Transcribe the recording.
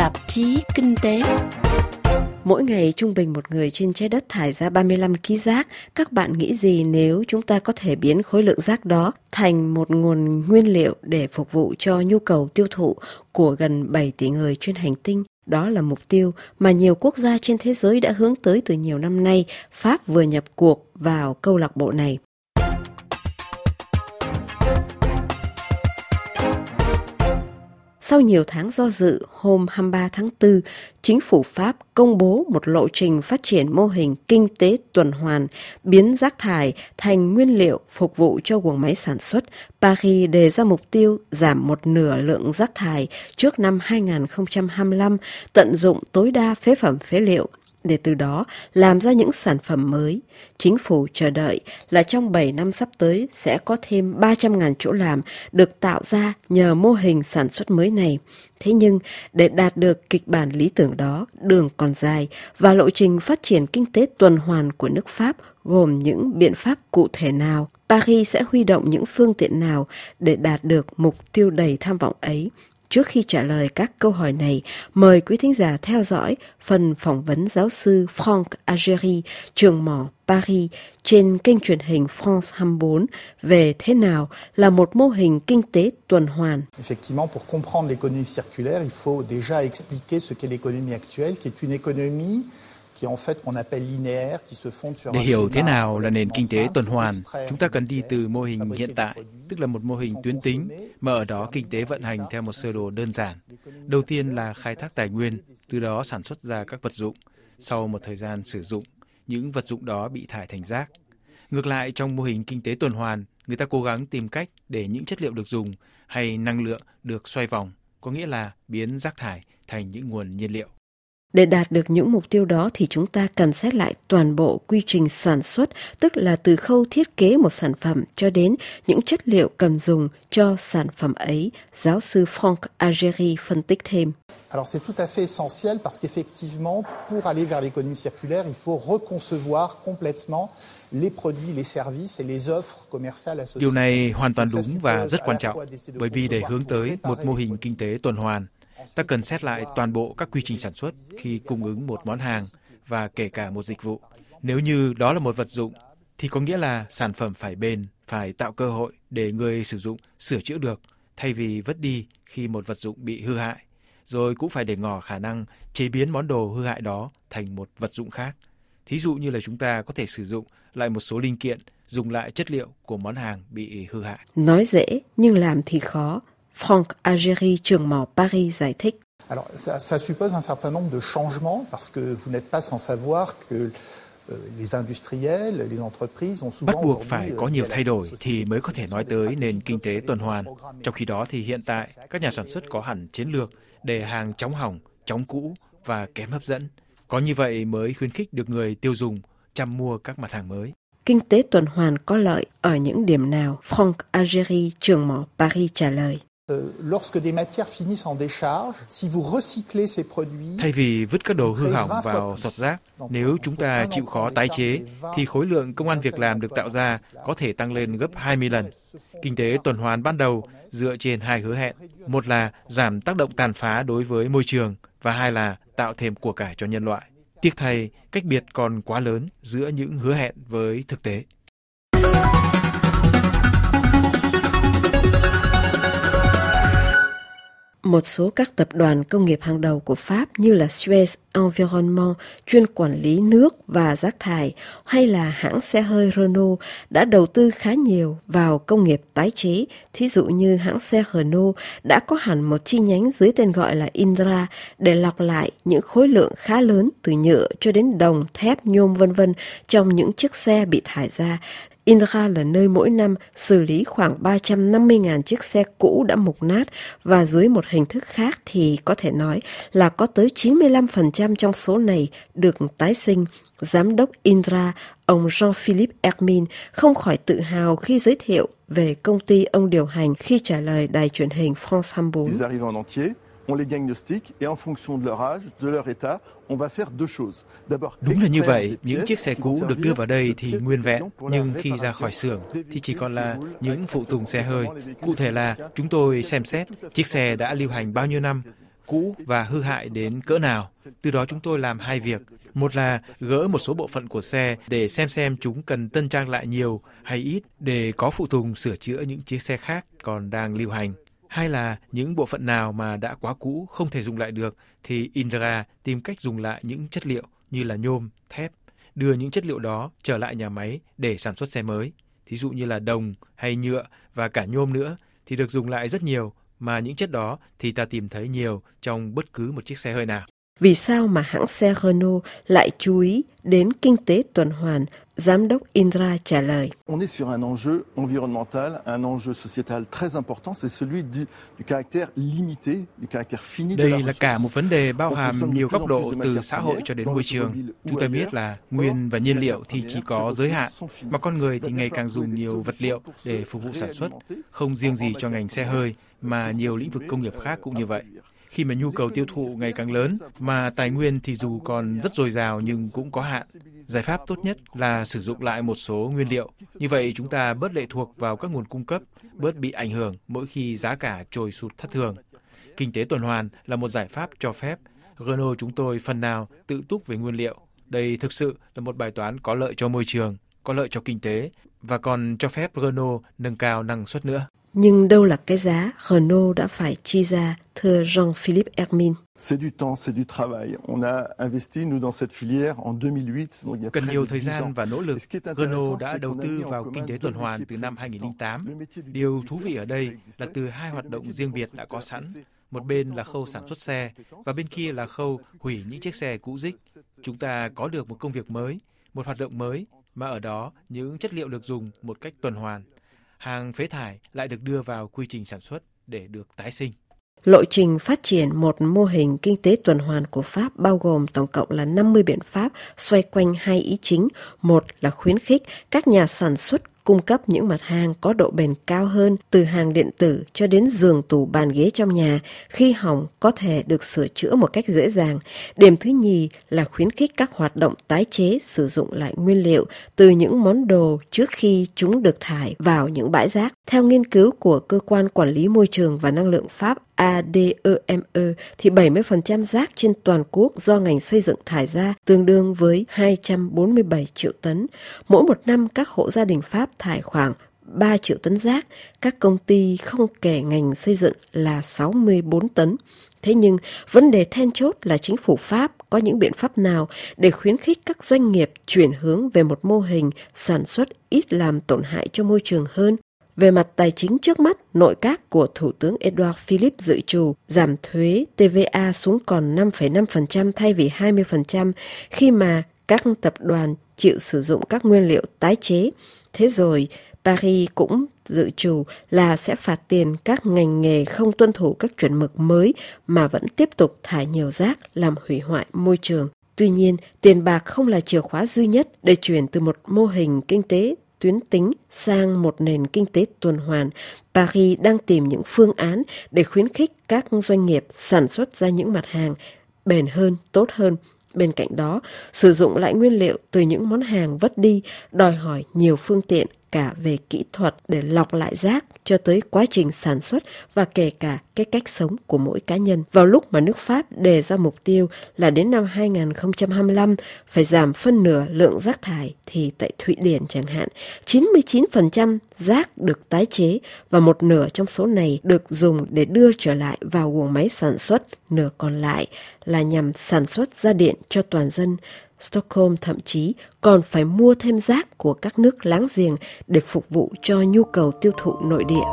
tạp chí Kinh tế. Mỗi ngày trung bình một người trên trái đất thải ra 35 kg rác. Các bạn nghĩ gì nếu chúng ta có thể biến khối lượng rác đó thành một nguồn nguyên liệu để phục vụ cho nhu cầu tiêu thụ của gần 7 tỷ người trên hành tinh? Đó là mục tiêu mà nhiều quốc gia trên thế giới đã hướng tới từ nhiều năm nay. Pháp vừa nhập cuộc vào câu lạc bộ này. Sau nhiều tháng do dự, hôm 23 tháng 4, chính phủ Pháp công bố một lộ trình phát triển mô hình kinh tế tuần hoàn, biến rác thải thành nguyên liệu phục vụ cho guồng máy sản xuất. Paris đề ra mục tiêu giảm một nửa lượng rác thải trước năm 2025, tận dụng tối đa phế phẩm phế liệu, để từ đó làm ra những sản phẩm mới. Chính phủ chờ đợi là trong 7 năm sắp tới sẽ có thêm 300.000 chỗ làm được tạo ra nhờ mô hình sản xuất mới này. Thế nhưng, để đạt được kịch bản lý tưởng đó, đường còn dài và lộ trình phát triển kinh tế tuần hoàn của nước Pháp gồm những biện pháp cụ thể nào? Paris sẽ huy động những phương tiện nào để đạt được mục tiêu đầy tham vọng ấy? Trước khi trả lời các câu hỏi này, mời quý thính giả theo dõi phần phỏng vấn giáo sư Franck Agéry, trường mỏ Paris trên kênh truyền hình France 24 về thế nào là một mô hình kinh tế tuần hoàn. Effectivement, pour comprendre l'économie circulaire, il faut déjà expliquer ce qu'est l'économie actuelle, qui est une économie Để hiểu thế nào là nền kinh tế tuần hoàn, chúng ta cần đi từ mô hình hiện tại, tức là một mô hình tuyến tính, mà ở đó kinh tế vận hành theo một sơ đồ đơn giản. Đầu tiên là khai thác tài nguyên, từ đó sản xuất ra các vật dụng. Sau một thời gian sử dụng, những vật dụng đó bị thải thành rác. Ngược lại, trong mô hình kinh tế tuần hoàn, người ta cố gắng tìm cách để những chất liệu được dùng hay năng lượng được xoay vòng, có nghĩa là biến rác thải thành những nguồn nhiên liệu. Để đạt được những mục tiêu đó thì chúng ta cần xét lại toàn bộ quy trình sản xuất, tức là từ khâu thiết kế một sản phẩm cho đến những chất liệu cần dùng cho sản phẩm ấy. Giáo sư Franck Agéry phân tích thêm. Alors c'est tout à fait essentiel parce qu'effectivement, pour aller vers l'économie circulaire, il faut reconcevoir complètement les produits, les services et les offres commerciales associées. Điều này hoàn toàn đúng và rất quan trọng, bởi vì để hướng tới một mô hình kinh tế tuần hoàn, ta cần xét lại toàn bộ các quy trình sản xuất khi cung ứng một món hàng và kể cả một dịch vụ. Nếu như đó là một vật dụng, thì có nghĩa là sản phẩm phải bền, phải tạo cơ hội để người sử dụng sửa chữa được, thay vì vứt đi khi một vật dụng bị hư hại. Rồi cũng phải để ngỏ khả năng chế biến món đồ hư hại đó thành một vật dụng khác. Thí dụ như là chúng ta có thể sử dụng lại một số linh kiện, dùng lại chất liệu của món hàng bị hư hại. Nói dễ nhưng làm thì khó. Franck Agéry, trường mỏ Paris giải thích. Alors, ça suppose un certain nombre de changements parce que vous n'êtes pas sans savoir que les industriels, les entreprises ont souvent bắt buộc phải có nhiều thay đổi thì mới có thể nói tới nền kinh tế tuần hoàn. Trong khi đó thì hiện tại các nhà sản xuất có hẳn chiến lược để hàng chóng hỏng, chóng cũ và kém hấp dẫn. Có như vậy mới khuyến khích được người tiêu dùng chăm mua các mặt hàng mới. Kinh tế tuần hoàn có lợi ở những điểm nào? Franck Agéry, trường mỏ Paris trả lời. Lorsque des matières finissent en décharge, si vous recyclez ces produits, thay vì vứt các đồ hư hỏng vào sọt rác, nếu chúng ta chịu khó tái chế, thì khối lượng công ăn việc làm được tạo ra có thể tăng lên gấp 20 lần. Kinh tế tuần hoàn ban đầu dựa trên hai hứa hẹn. Một là giảm tác động tàn phá đối với môi trường, và hai là tạo thêm của cải cho nhân loại. Tiếc thay, cách biệt còn quá lớn giữa những hứa hẹn với thực tế. Một số các tập đoàn công nghiệp hàng đầu của Pháp như là Suez Environnement, chuyên quản lý nước và rác thải, hay là hãng xe hơi Renault đã đầu tư khá nhiều vào công nghiệp tái chế. Thí dụ như hãng xe Renault đã có hẳn một chi nhánh dưới tên gọi là Indra để lọc lại những khối lượng khá lớn từ nhựa cho đến đồng, thép, nhôm v.v. trong những chiếc xe bị thải ra. Indra là nơi mỗi năm xử lý khoảng 350.000 chiếc xe cũ đã mục nát, và dưới một hình thức khác thì có thể nói là có tới 95% trong số này được tái sinh. Giám đốc Indra, ông Jean-Philippe Hermine, không khỏi tự hào khi giới thiệu về công ty ông điều hành khi trả lời đài truyền hình France 24. On les diagnostique et en fonction de leur âge, de leur état, on va faire deux choses. D'abord, đúng là như vậy, những chiếc xe cũ được đưa vào đây thì nguyên vẹn, nhưng khi ra khỏi xưởng thì chỉ còn là những phụ tùng xe hơi. Cụ thể là chúng tôi xem xét chiếc xe đã lưu hành bao nhiêu năm cũ và hư hại đến cỡ nào. Từ đó chúng tôi làm hai việc. Một là gỡ một số bộ phận của xe để xem chúng cần tân trang lại nhiều hay ít để có phụ tùng sửa chữa những chiếc xe khác còn đang lưu hành. Hai là những bộ phận nào mà đã quá cũ không thể dùng lại được thì Indra tìm cách dùng lại những chất liệu như là nhôm, thép, đưa những chất liệu đó trở lại nhà máy để sản xuất xe mới. Thí dụ như là đồng hay nhựa và cả nhôm nữa thì được dùng lại rất nhiều, mà những chất đó thì ta tìm thấy nhiều trong bất cứ một chiếc xe hơi nào. Vì sao mà hãng xe Renault lại chú ý đến kinh tế tuần hoàn? Giám đốc Indra trả lời. On est sur un enjeu environnemental, un enjeu sociétal très important, c'est celui du caractère limité, du caractère fini de la Đây ressource. là cả một vấn đề bao hàm nhiều góc độ từ xã hội cho đến môi trường. Chúng ta biết là nguyên và nhiên liệu thì chỉ có giới hạn, mà con người thì ngày càng dùng nhiều vật liệu để phục vụ sản xuất, không riêng gì cho ngành xe hơi mà nhiều lĩnh vực công nghiệp khác cũng như vậy. Khi mà nhu cầu tiêu thụ ngày càng lớn mà tài nguyên thì dù còn rất dồi dào nhưng cũng có hạn. Giải pháp tốt nhất là sử dụng lại một số nguyên liệu. Như vậy chúng ta bớt lệ thuộc vào các nguồn cung cấp, bớt bị ảnh hưởng mỗi khi giá cả trồi sụt thất thường. Kinh tế tuần hoàn là một giải pháp cho phép Renault chúng tôi phần nào tự túc về nguyên liệu. Đây thực sự là một bài toán có lợi cho môi trường, có lợi cho kinh tế và còn cho phép Renault nâng cao năng suất nữa. Nhưng đâu là cái giá Renault đã phải chi ra, thưa Jean-Philippe Hermine? C'est du temps, c'est du travail. On a investi, nous, dans cette filière en 2008. Donc il y a Cần près nhiều de thời 10 gian ans. và nỗ lực. Renault đã đầu tư vào kinh tế tuần hoàn từ năm 2008. Điều thú vị ở đây là từ hai hoạt động riêng biệt đã có sẵn. Một bên là khâu sản xuất xe và bên kia là khâu hủy những chiếc xe cũ rích. Chúng ta có được một công việc mới, một hoạt động mới mà ở đó những chất liệu được dùng một cách tuần hoàn. Hàng phế thải lại được đưa vào quy trình sản xuất để được tái sinh. Lộ trình phát triển một mô hình kinh tế tuần hoàn của Pháp bao gồm tổng cộng là 50 biện pháp xoay quanh hai ý chính. Một là khuyến khích các nhà sản xuất cung cấp những mặt hàng có độ bền cao hơn, từ hàng điện tử cho đến giường tủ bàn ghế trong nhà, khi hỏng có thể được sửa chữa một cách dễ dàng. Điểm thứ nhì là khuyến khích các hoạt động tái chế, sử dụng lại nguyên liệu từ những món đồ trước khi chúng được thải vào những bãi rác. Theo nghiên cứu của Cơ quan Quản lý Môi trường và Năng lượng Pháp ADEME thì 70% rác trên toàn quốc do ngành xây dựng thải ra, tương đương với 247 triệu tấn. Mỗi một năm các hộ gia đình Pháp thải khoảng 3 triệu tấn rác, các công ty không kể ngành xây dựng là 64 tấn. Thế nhưng, vấn đề then chốt là chính phủ Pháp có những biện pháp nào để khuyến khích các doanh nghiệp chuyển hướng về một mô hình sản xuất ít làm tổn hại cho môi trường hơn. Về mặt tài chính trước mắt, nội các của Thủ tướng Edouard Philippe dự trù giảm thuế TVA xuống còn 5,5% thay vì 20% khi mà các tập đoàn chịu sử dụng các nguyên liệu tái chế. Thế rồi, Paris cũng dự trù là sẽ phạt tiền các ngành nghề không tuân thủ các chuẩn mực mới mà vẫn tiếp tục thải nhiều rác làm hủy hoại môi trường. Tuy nhiên, tiền bạc không là chìa khóa duy nhất để chuyển từ một mô hình kinh tế tuyến tính sang một nền kinh tế tuần hoàn. Paris đang tìm những phương án để khuyến khích các doanh nghiệp sản xuất ra những mặt hàng bền hơn, tốt hơn. Bên cạnh đó, sử dụng lại nguyên liệu từ những món hàng vứt đi đòi hỏi nhiều phương tiện cả về kỹ thuật để lọc lại rác cho tới quá trình sản xuất và kể cả cái cách sống của mỗi cá nhân. Vào lúc mà nước Pháp đề ra mục tiêu là đến năm 2025 phải giảm phân nửa lượng rác thải thì tại Thụy Điển chẳng hạn, 99% rác được tái chế và một nửa trong số này được dùng để đưa trở lại vào guồng máy sản xuất, nửa còn lại là nhằm sản xuất ra điện cho toàn dân. Stockholm thậm chí còn phải mua thêm rác của các nước láng giềng để phục vụ cho nhu cầu tiêu thụ nội địa.